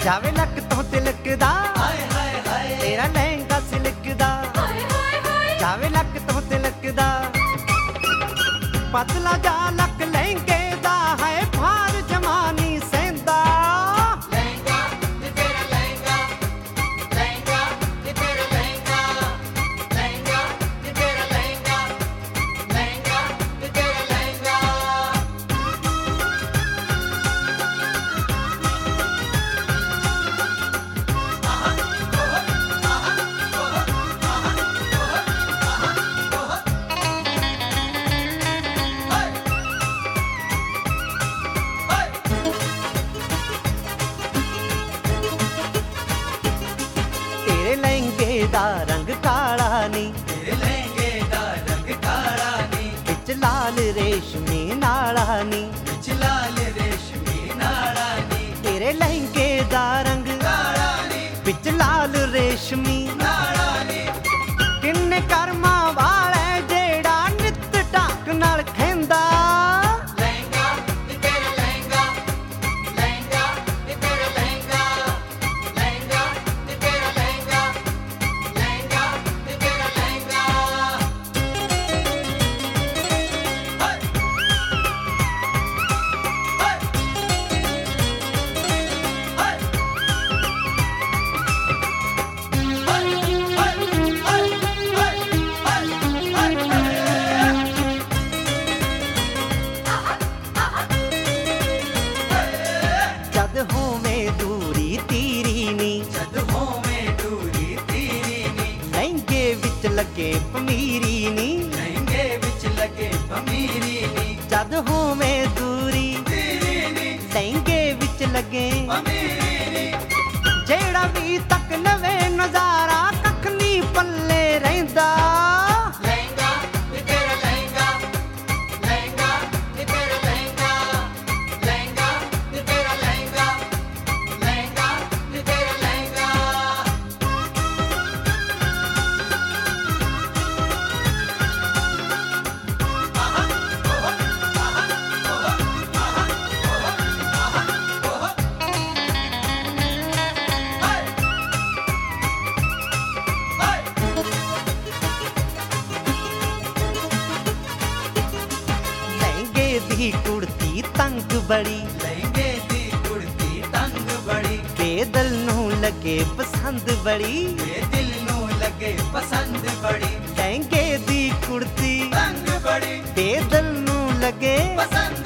जावे लक तो तिलकदा तेरा लहंगा सिलकदा जावे लक तो तिलकदा पतला जा लक लहंगे दा है भार जमानी सेंदा लहंगा ते तेरा लहंगा लहंगा ते तेरा लहंगा लहंगा ते तेरा लहंगा लहंगा ते तेरा लहंगा तेरे लहंगे दा रंग काला नी तेरे लहंगे दा रंग काला नी विच लाल रेशमी नाला नी विच लाल रेशमी नाड़ा नी तेरे लहंगे दा रंग काला नी विच लाल रेशमी नाड़ा नी किन्ने कर्मा वाले जेड़ा नित ढक नाल खेंदा लहंगा ते तेरा लहंगा लहंगा ते तेरा लहंगा लहंगा ते तेरा लहंगा लहंगा ते तेरा लहंगा जद होवे दूरी तीरी नी जद होवे दूरी तीरी नी लहंगे विच लगे पमीरी नी लहंगे विच लगे पमीरी नी जद होवे दूरी तीरी नी लहंगे विच लगे पमीरी नी जेड़ा भी तक नवे नजारा कख नी पल्ले रहिंदा लहंगा ते तेरा लहंगा लहंगा ते तेरा लहंगा लहंगा ते तेरा लहंगा लहंगा ते तेरा लहंगा लहंगे दी कुड़ती तंग बड़ी लहंगे दी कुड़ती तंग बड़ी बेदल नू लगे पसंद बड़ी ये दिल नू लगे पसंद बड़ी लहंगे दी कुड़ती तंग बड़ी बेदल नू लगे पसंद